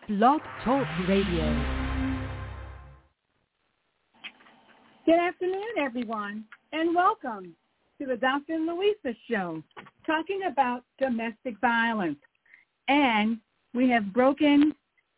Blog Talk Radio. Good afternoon, everyone, and welcome to the Dr. Louisa Show, talking about domestic violence. And we have broken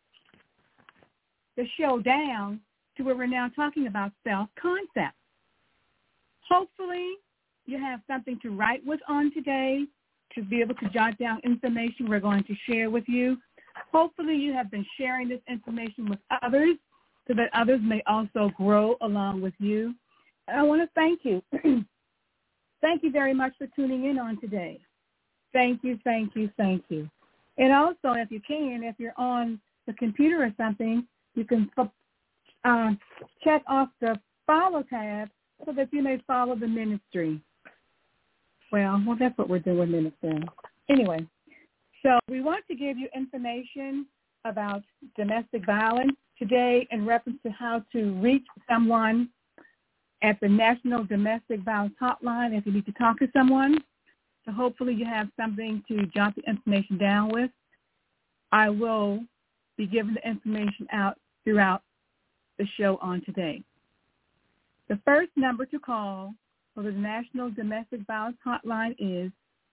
the show down to where we're now talking about self-concept. Hopefully, you have something to write with on today, to be able to jot down information we're going to share with you. Hopefully, you have been sharing this information with others so that others may also grow along with you. And I want to thank you. Thank you very much for tuning in on today. Thank you, thank you, thank you. And also, if you can, if you're on the computer or something, you can check off the follow tab so that you may follow the ministry. Well, that's what we're doing, ministry. Anyway, so we want to give you information about domestic violence today in reference to how to reach someone at the National Domestic Violence Hotline if you need to talk to someone. So hopefully you have something to jot the information down with. I will be giving the information out throughout the show on today. The first number to call for the National Domestic Violence Hotline is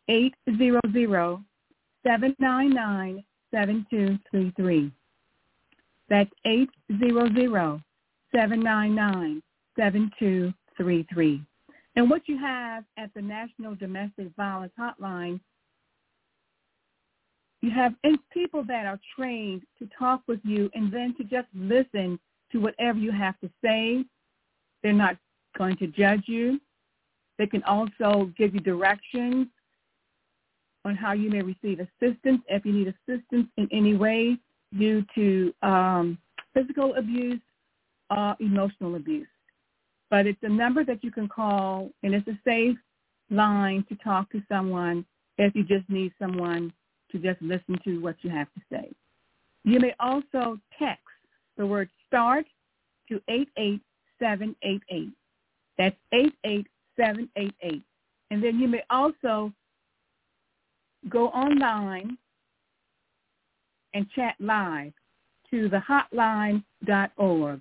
800-799-7233. That's 800-799-7233. And what you have at the National Domestic Violence Hotline, you have people that are trained to talk with you and then to just listen to whatever you have to say. They're not going to judge you. They can also give you directions on how you may receive assistance if you need assistance in any way due to physical abuse or emotional abuse. But it's a number that you can call, and it's a safe line to talk to someone if you just need someone to just listen to what you have to say. You may also text the word START to 88788. That's 88788. And then you may also go online and chat live to the hotline.org,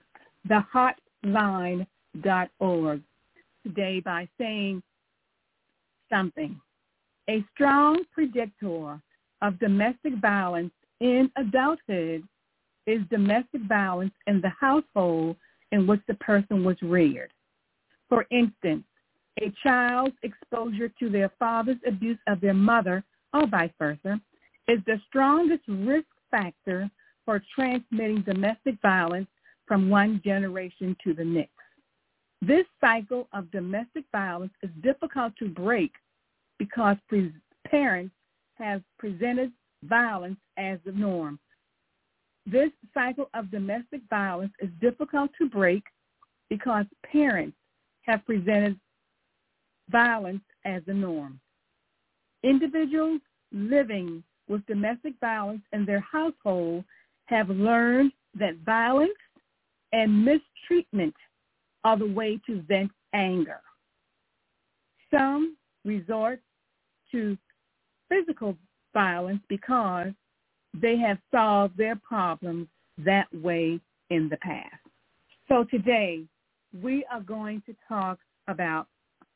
thehotline.org, today by saying something. A strong predictor of domestic violence in adulthood is domestic violence in the household in which the person was reared. For instance, a child's exposure to their father's abuse of their mother, or vice versa, is the strongest risk factor for transmitting domestic violence from one generation to the next. This cycle of domestic violence is difficult to break because parents have presented violence as the norm. This cycle of domestic violence is difficult to break because parents have presented violence as the norm. Individuals living with domestic violence in their household have learned that violence and mistreatment are the way to vent anger. Some resort to physical violence because they have solved their problems that way in the past. So today, we are going to talk about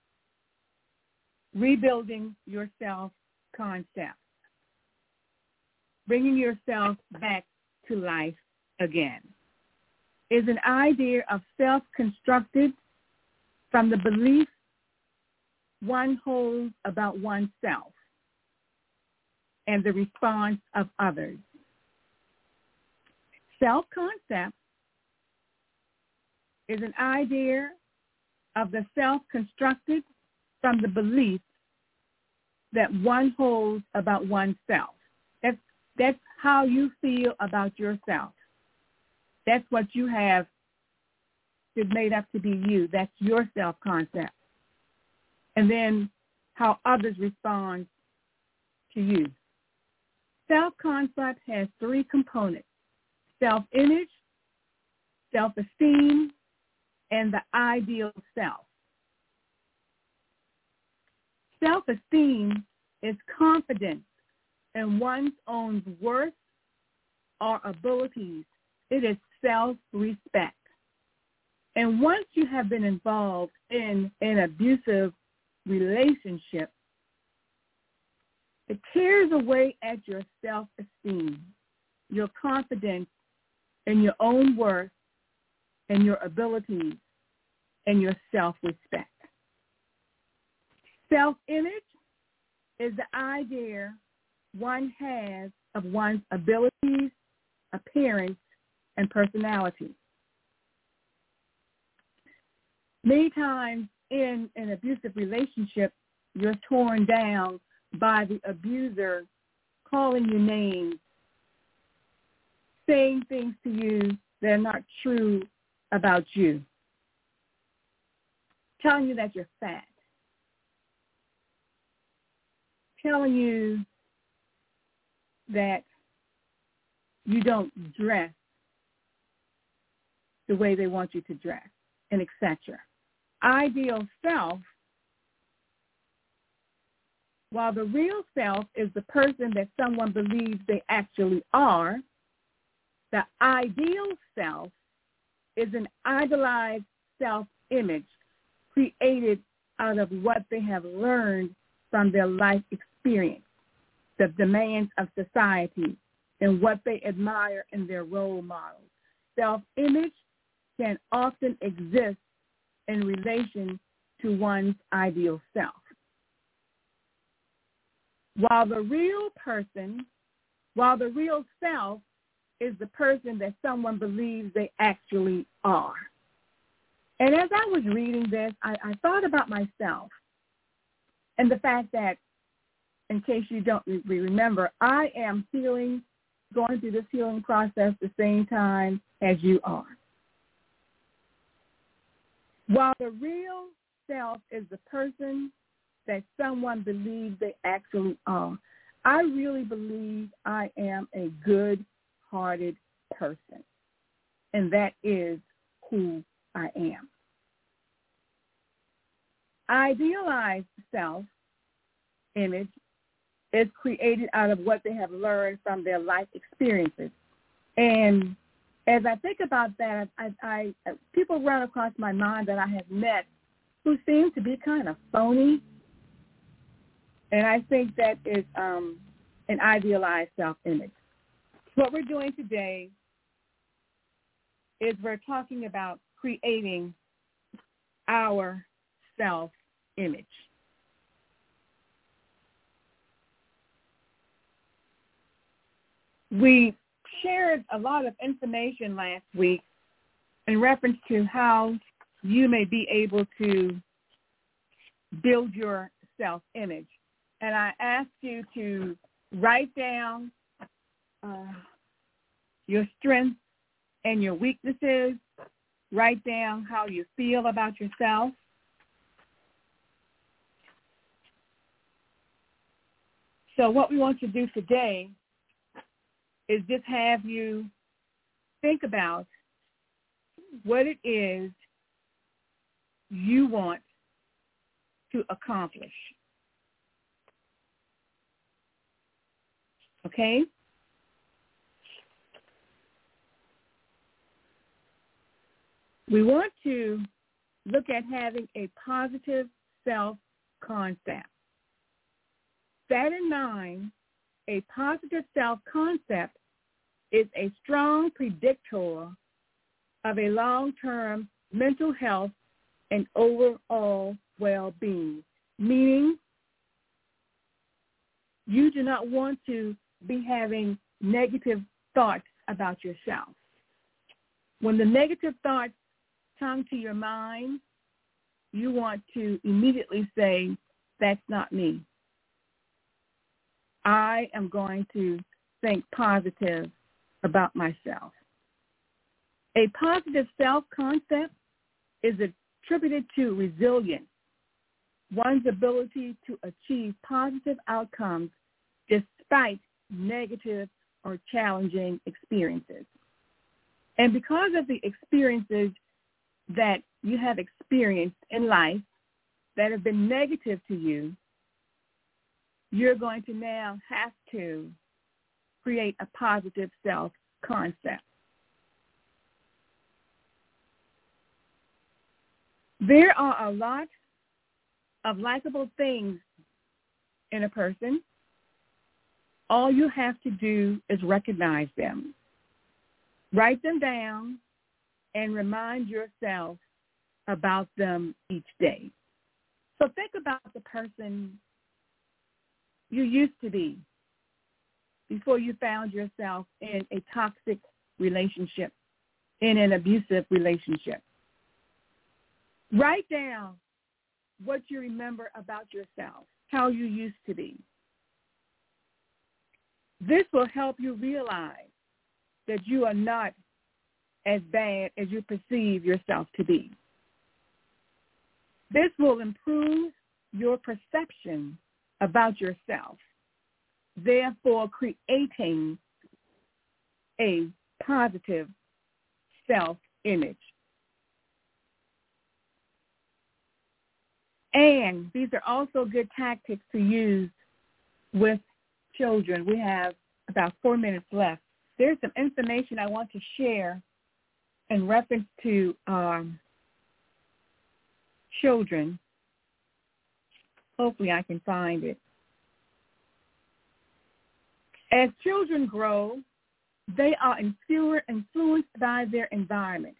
rebuilding your self-concept, bringing yourself back to life again. Is an idea of self-constructed from the belief one holds about oneself and the response of others. Self-concept is an idea of the self-constructed from the belief that one holds about oneself. That's how you feel about yourself. That's what you have made up to be you. That's your self-concept. And then how others respond to you. Self-concept has three components: self-image, self-esteem, and the ideal self. Self-esteem is confidence in one's own worth or abilities. It is self-respect. And once you have been involved in an abusive relationship, it tears away at your self-esteem, your confidence in your own worth and your abilities and your self-respect. Self-image is the idea one has of one's abilities, appearance, and personality. Many times in an abusive relationship, you're torn down by the abuser calling you names, saying things to you that are not true about you, telling you that you're fat, telling you that you don't dress the way they want you to dress, and etc. Ideal self, while the real self is the person that someone believes they actually are, the ideal self is an idolized self-image created out of what they have learned from their life experience, the demands of society, and what they admire in their role models. Self-image can often exist in relation to one's ideal self. While the real self is the person that someone believes they actually are. And as I was reading this, I thought about myself and the fact that, in case you don't remember, I am going through this healing process the same time as you are. While the real self is the person that someone believes they actually are, I really believe I am a good-hearted person, and that is who I am. Idealized self-image is created out of what they have learned from their life experiences. And as I think about that, I people run across my mind that I have met who seem to be kind of phony. And I think that is an idealized self-image. What we're doing today is we're talking about creating our self-image. We shared a lot of information last week in reference to how you may be able to build your self-image. And I asked you to write down your strengths and your weaknesses. Write down how you feel about yourself. So what we want to do today is just have you think about what it is you want to accomplish. Okay? We want to look at having a positive self-concept. That in mind, a positive self-concept is a strong predictor of a long-term mental health and overall well-being, meaning you do not want to be having negative thoughts about yourself. When the negative thoughts come to your mind, you want to immediately say, that's not me. I am going to think positive about myself. A positive self-concept is attributed to resilience, one's ability to achieve positive outcomes despite negative or challenging experiences. And because of the experiences that you have experienced in life that have been negative to you, you're going to now have to create a positive self-concept. self-concept. There are a lot of likable things in a person. All you have to do is recognize them. Write them down and remind yourself about them each day. So think about the person you used to be before you found yourself in a toxic relationship, in an abusive relationship. Write down what you remember about yourself, how you used to be. This will help you realize that you are not as bad as you perceive yourself to be. This will improve your perception about yourself, therefore creating a positive self-image. And these are also good tactics to use with children. We have about 4 minutes left. There's some information I want to share in reference to children. Hopefully I can find it. As children grow, they are influenced by their environment,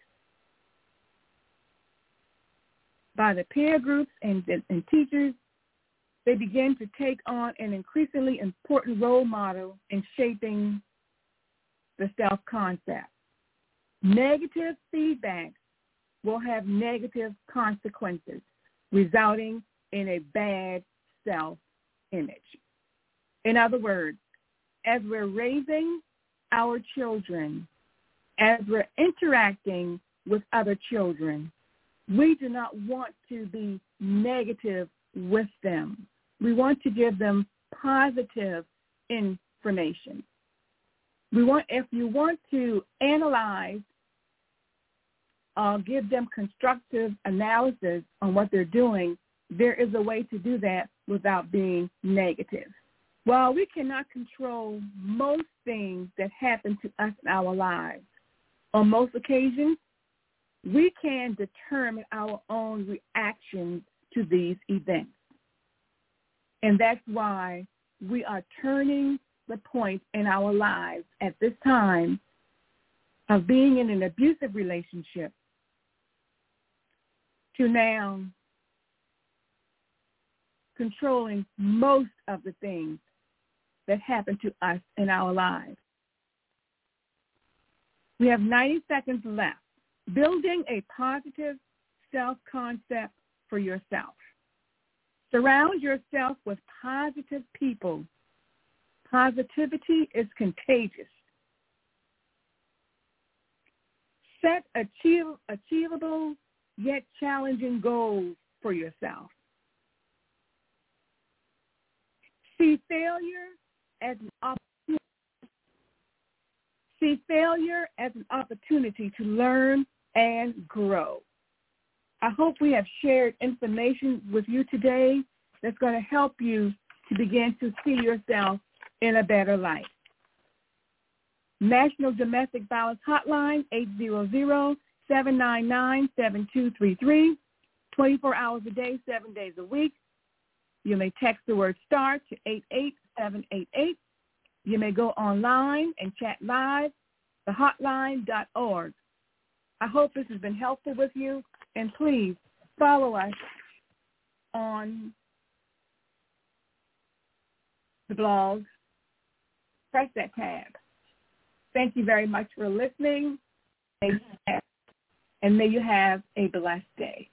by the peer groups and teachers. They begin to take on an increasingly important role model in shaping the self-concept. Negative feedback will have negative consequences, resulting in a bad self-image. In other words, as we're raising our children, as we're interacting with other children, we do not want to be negative with them. We want to give them positive information. If you want to analyze give them constructive analysis on what they're doing, there is a way to do that without being negative. While we cannot control most things that happen to us in our lives, on most occasions, we can determine our own reactions to these events. And that's why we are turning the point in our lives at this time of being in an abusive relationship to now controlling most of the things that happen to us in our lives. We have 90 seconds left. Building a positive self-concept for yourself. Surround yourself with positive people. Positivity is contagious. Set achievable yet challenging goals for yourself. See failure as an opportunity to learn and grow. I hope we have shared information with you today that's going to help you to begin to see yourself in a better light. National Domestic Violence Hotline, 800-799-7233, 24 hours a day, 7 days a week. You may text the word STAR to 88788. You may go online and chat live, thehotline.org. I hope this has been helpful with you, and please follow us on the blog. Press that tab. Thank you very much for listening, and may you have a blessed day.